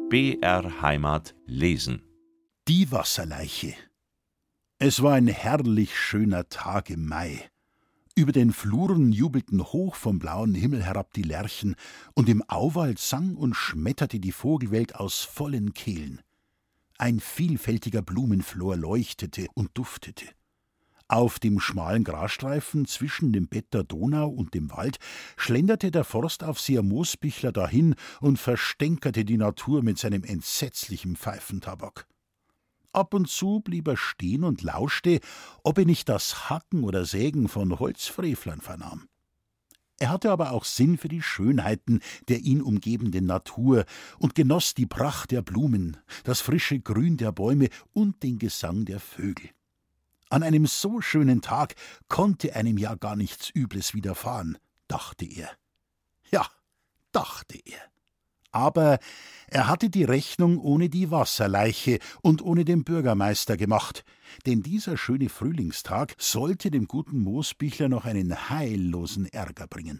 BR Heimat lesen. Die Wasserleiche. Es war ein herrlich schöner Tag im Mai. Über den Fluren jubelten hoch vom blauen Himmel herab die Lerchen, und im Auwald sang und schmetterte die Vogelwelt aus vollen Kehlen. Ein vielfältiger Blumenflor leuchtete und duftete. Auf dem schmalen Grasstreifen zwischen dem Bett der Donau und dem Wald schlenderte der Forstaufseher Moosbichler dahin und verstänkerte die Natur mit seinem entsetzlichen Pfeifentabak. Ab und zu blieb er stehen und lauschte, ob er nicht das Hacken oder Sägen von Holzfrevlern vernahm. Er hatte aber auch Sinn für die Schönheiten der ihn umgebenden Natur und genoss die Pracht der Blumen, das frische Grün der Bäume und den Gesang der Vögel. An einem so schönen Tag konnte einem ja gar nichts Übles widerfahren, dachte er. Ja, dachte er. Aber er hatte die Rechnung ohne die Wasserleiche und ohne den Bürgermeister gemacht, denn dieser schöne Frühlingstag sollte dem guten Moosbichler noch einen heillosen Ärger bringen.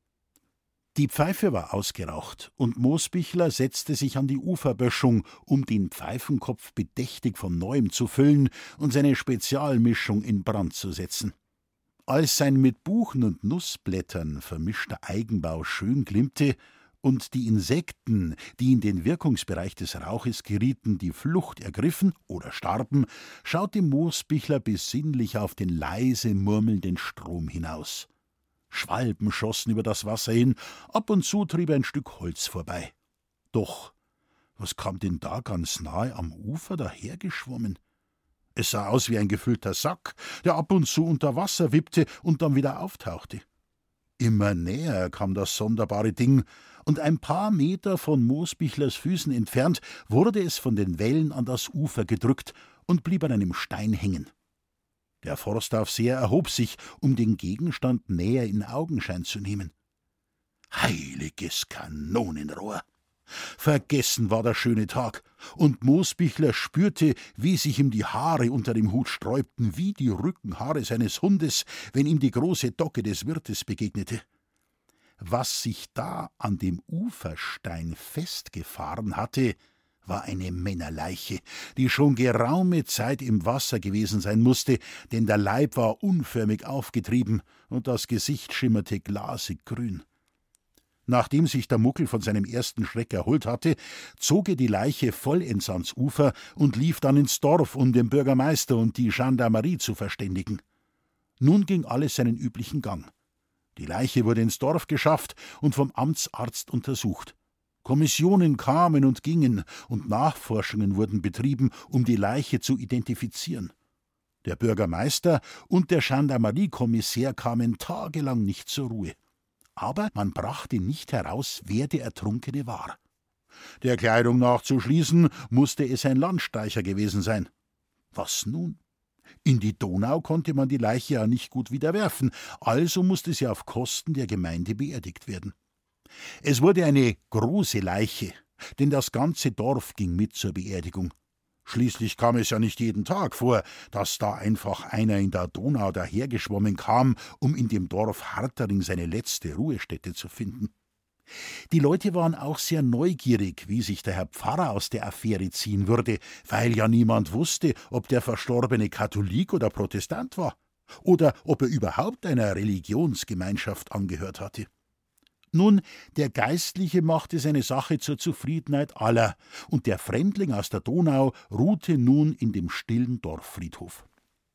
Die Pfeife war ausgeraucht, und Moosbichler setzte sich an die Uferböschung, um den Pfeifenkopf bedächtig von neuem zu füllen und seine Spezialmischung in Brand zu setzen. Als sein mit Buchen und Nussblättern vermischter Eigenbau schön glimmte und die Insekten, die in den Wirkungsbereich des Rauches gerieten, die Flucht ergriffen oder starben, schaute Moosbichler besinnlich auf den leise murmelnden Strom hinaus. Schwalben schossen über das Wasser hin, ab und zu trieb ein Stück Holz vorbei. Doch, was kam denn da ganz nahe am Ufer dahergeschwommen? Es sah aus wie ein gefüllter Sack, der ab und zu unter Wasser wippte und dann wieder auftauchte. Immer näher kam das sonderbare Ding, und ein paar Meter von Moosbichlers Füßen entfernt wurde es von den Wellen an das Ufer gedrückt und blieb an einem Stein hängen. Der Forstaufseher erhob sich, um den Gegenstand näher in Augenschein zu nehmen. Heiliges Kanonenrohr! Vergessen war der schöne Tag, und Moosbichler spürte, wie sich ihm die Haare unter dem Hut sträubten, wie die Rückenhaare seines Hundes, wenn ihm die große Dogge des Wirtes begegnete. Was sich da an dem Uferstein festgefahren hatte, war eine Männerleiche, die schon geraume Zeit im Wasser gewesen sein musste, denn der Leib war unförmig aufgetrieben und das Gesicht schimmerte glasig grün. Nachdem sich der Muckel von seinem ersten Schreck erholt hatte, zog er die Leiche vollends ans Ufer und lief dann ins Dorf, um den Bürgermeister und die Gendarmerie zu verständigen. Nun ging alles seinen üblichen Gang. Die Leiche wurde ins Dorf geschafft und vom Amtsarzt untersucht. Kommissionen kamen und gingen, und Nachforschungen wurden betrieben, um die Leiche zu identifizieren. Der Bürgermeister und der Gendarmeriekommissär kamen tagelang nicht zur Ruhe. Aber man brachte nicht heraus, wer der Ertrunkene war. Der Kleidung nach zu schließen, musste es ein Landstreicher gewesen sein. Was nun? In die Donau konnte man die Leiche ja nicht gut wieder werfen, also musste sie auf Kosten der Gemeinde beerdigt werden. Es wurde eine große Leiche, denn das ganze Dorf ging mit zur Beerdigung. Schließlich kam es ja nicht jeden Tag vor, dass da einfach einer in der Donau dahergeschwommen kam, um in dem Dorf Hartering seine letzte Ruhestätte zu finden. Die Leute waren auch sehr neugierig, wie sich der Herr Pfarrer aus der Affäre ziehen würde, weil ja niemand wusste, ob der Verstorbene Katholik oder Protestant war, oder ob er überhaupt einer Religionsgemeinschaft angehört hatte. Nun, der Geistliche machte seine Sache zur Zufriedenheit aller, und der Fremdling aus der Donau ruhte nun in dem stillen Dorffriedhof.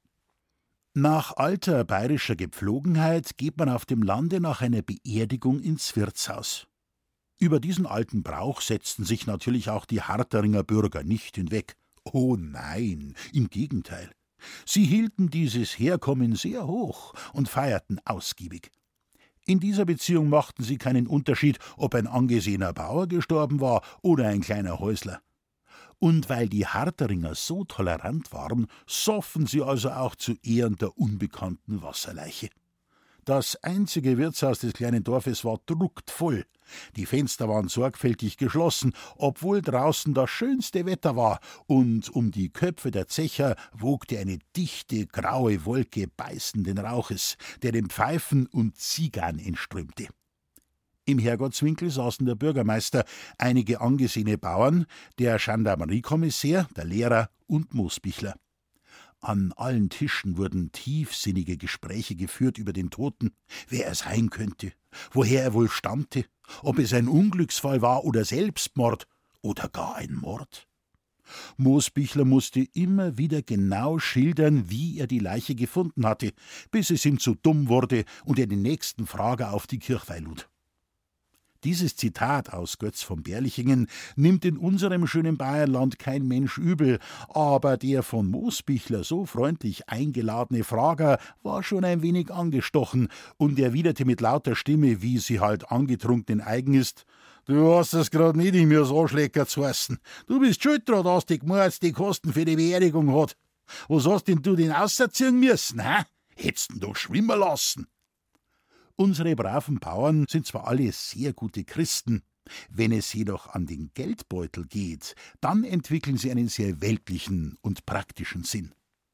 Nach alter bayerischer Gepflogenheit geht man auf dem Lande nach einer Beerdigung ins Wirtshaus. Über diesen alten Brauch setzten sich natürlich auch die Harteringer Bürger nicht hinweg. Oh nein, im Gegenteil. Sie hielten dieses Herkommen sehr hoch und feierten ausgiebig. In dieser Beziehung machten sie keinen Unterschied, ob ein angesehener Bauer gestorben war oder ein kleiner Häusler. Und weil die Harteringer so tolerant waren, soffen sie also auch zu Ehren der unbekannten Wasserleiche. Das einzige Wirtshaus des kleinen Dorfes war drucktvoll. Die Fenster waren sorgfältig geschlossen, obwohl draußen das schönste Wetter war, und um die Köpfe der Zecher wogte eine dichte, graue Wolke beißenden Rauches, der den Pfeifen und Zigarren entströmte. Im Herrgottswinkel saßen der Bürgermeister, einige angesehene Bauern, der Gendarmeriekommissär, der Lehrer und Moosbichler. An allen Tischen wurden tiefsinnige Gespräche geführt über den Toten, wer er sein könnte, woher er wohl stammte, ob es ein Unglücksfall war oder Selbstmord oder gar ein Mord. Moosbichler musste immer wieder genau schildern, wie er die Leiche gefunden hatte, bis es ihm zu dumm wurde und er den nächsten Frager auf die Kirchweih lud. Dieses Zitat aus Götz von Berlichingen nimmt in unserem schönen Bayerland kein Mensch übel, aber der von Moosbichler so freundlich eingeladene Frager war schon ein wenig angestochen und erwiderte mit lauter Stimme, wie sie halt angetrunkenen eigen ist: »Du hast es grad nicht in mir so Anschläger zu heißen. Du bist schuld dran, dass die Gmords die Kosten für die Beerdigung hat. Was hast denn du den ausziehen müssen, hä? Hättest ihn doch schwimmen lassen.« Unsere braven Bauern sind zwar alle sehr gute Christen, wenn es jedoch an den Geldbeutel geht, dann entwickeln sie einen sehr weltlichen und praktischen Sinn.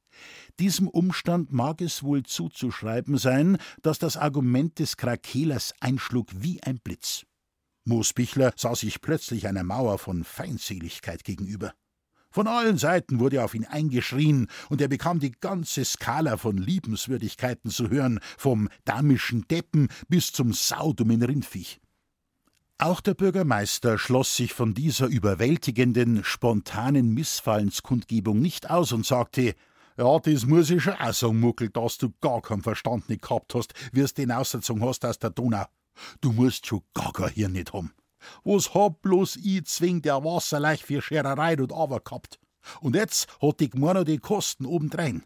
Diesem Umstand mag es wohl zuzuschreiben sein, dass das Argument des Krakelers einschlug wie ein Blitz. Moosbichler sah sich plötzlich einer Mauer von Feindseligkeit gegenüber. Von allen Seiten wurde auf ihn eingeschrien, und er bekam die ganze Skala von Liebenswürdigkeiten zu hören, vom damischen Deppen bis zum saudummen Rindviech. Auch der Bürgermeister schloss sich von dieser überwältigenden, spontanen Missfallenskundgebung nicht aus und sagte: »Ja, das muss ich schon auch sagen, Muckel, dass du gar keinen Verstand nicht gehabt hast, wie du den ausgezogen hast aus der Donau. Du musst schon gar kein Hirn nicht haben. Was hab bloß ich zwing der Wasserleich für Schererei und aber gehabt. Und jetzt hat die Gmor noch die Kosten obendrein.«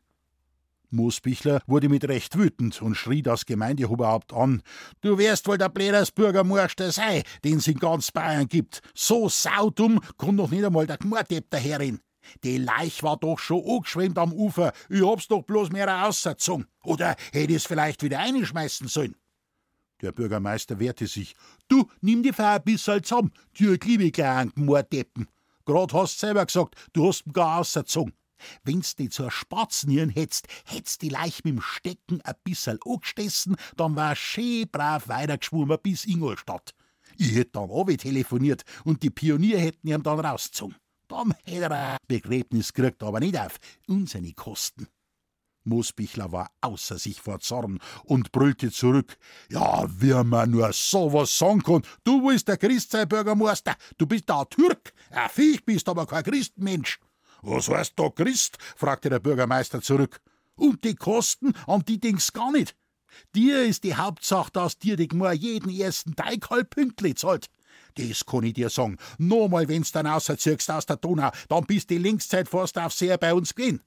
Moosbichler wurde mit Recht wütend und schrie das Gemeindeoberhaupt an: »Du wärst wohl der bläders Bürgermeister sei, den es in ganz Bayern gibt. So saudumm kann doch nicht einmal der Gmordepp daherin. Die Leich war doch schon angeschwemmt am Ufer, ich hab's doch bloß mehr rausgezogen. Oder hätte ich's vielleicht wieder einschmeißen sollen?« Der Bürgermeister wehrte sich: »Du, nimm die Feier bisserl zusammen, du liebe kleinen Gmordeppen. Grad hast selber gesagt, du hast ihn gar ausgezogen. Wenn's die zur Spatznieren hättst die Leich mit'm Stecken ein bisserl angestessen, dann war schön brav weitergeschwommen bis Ingolstadt. Ich hätt dann telefoniert und die Pionier hätten ihm dann rausgezogen. Dann hätt er ein Begräbnis gekriegt, aber nicht auf unsere Kosten.« Moosbichler war außer sich vor Zorn und brüllte zurück: »Ja, wie man nur sowas sagen kann. Du willst der Christ sein, Bürgermeister. Du bist da ein Türk. Ein Viech bist, aber kein Christenmensch.« »Was heißt da Christ?« fragte der Bürgermeister zurück. »Und die Kosten, an die denkst gar nicht. Dir ist die Hauptsache, dass dir die Gmor jeden ersten Teig halb pünktlich zahlt. Das kann ich dir sagen. Nochmal, wenn's dann rausziehst aus der Donau, dann bist die Linkszeit fast auf sehr bei uns gewesen.«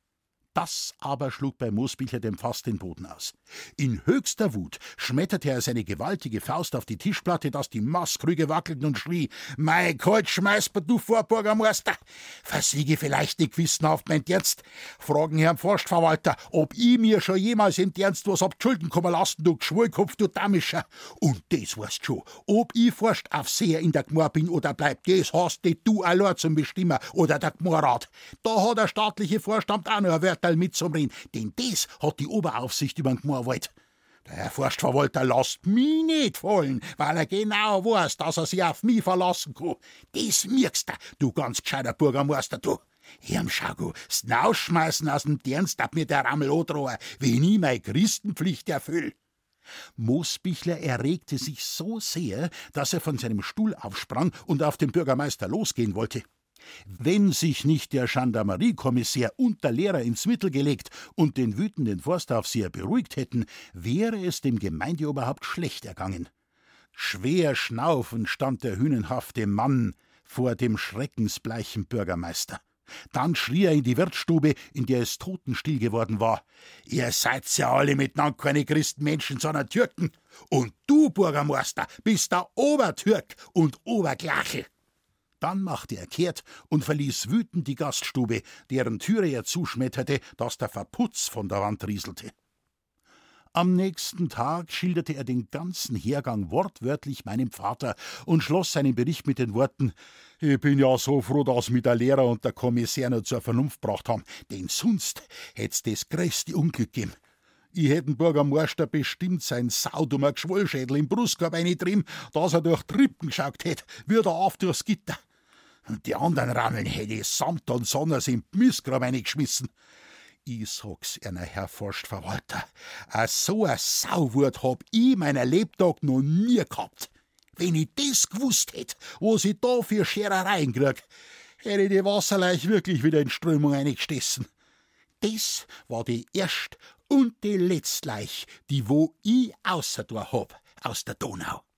Das aber schlug bei Moosbichler dem Fass den Boden aus. In höchster Wut schmetterte er seine gewaltige Faust auf die Tischplatte, dass die Maßkrüge wackelten, und schrie: »Mein Gott, schmeiß mir du vor, Bürgermeister! Versiege vielleicht nicht gewissenhaft mein Dienst. Fragen Herrn Forstverwalter, ob ich mir schon jemals im Dienst was hab Schulden kommen lassen, du Geschwulkopf, du Damischer. Und das weißt schon, ob ich Forst auf Seher in der Gmor bin oder bleib, das hast nicht du allein zum Bestimmer oder der Gmorrat. Da hat der staatliche Vorstand auch noch ein Wörterl mitzumreden, denn das hat die Oberaufsicht über den Gmorwald. Der Herr Forstverwalter lässt mich nicht fallen, weil er genau weiß, dass er sich auf mich verlassen kann. Das merkst du ganz gescheiter Bürgermeister, du. Herrn Schaugu, das Rausschmeißen aus dem Dienst darf mir der Rammel androhen, wenn ich meine Christenpflicht erfülle.« Moosbichler erregte sich so sehr, dass er von seinem Stuhl aufsprang und auf den Bürgermeister losgehen wollte. Wenn sich nicht der Gendarmeriekommissär und der Lehrer ins Mittel gelegt und den wütenden Forstaufseher beruhigt hätten, wäre es dem Gemeindeoberhaupt schlecht ergangen. Schwer schnaufend stand der hünenhafte Mann vor dem schreckensbleichen Bürgermeister. Dann schrie er in die Wirtsstube, in der es totenstill geworden war: »Ihr seid ja alle miteinander keine Christenmenschen, sondern Türken. Und du, Bürgermeister, bist der Obertürk und Oberglachel.« Dann machte er kehrt und verließ wütend die Gaststube, deren Türe er zuschmetterte, dass der Verputz von der Wand rieselte. Am nächsten Tag schilderte er den ganzen Hergang wortwörtlich meinem Vater und schloss seinen Bericht mit den Worten: »Ich bin ja so froh, dass mich der Lehrer und der Kommissär noch zur Vernunft gebracht haben, denn sonst hätt's das größte Unglück gegeben. Ich hätt den Bürgermeister bestimmt sein saudummer Geschwollschädel im Brustkorb eingetrieben, dass er durch Trippen geschaut hätt, wie der auf durchs Gitter. Und die anderen Rammeln hätt ich samt und sonders im Mistgrab eingeschmissen. Ich sag's einer, Herr Forstverwalter, so a Sauwut hab ich meiner Lebtag noch nie gehabt. Wenn ich das gewusst hätt, was ich da für Scherereien krieg, hätte ich die Wasserleich wirklich wieder in Strömung eingestessen. Das war die erst und die letzte Leich, die wo ich außerdor hab aus der Donau.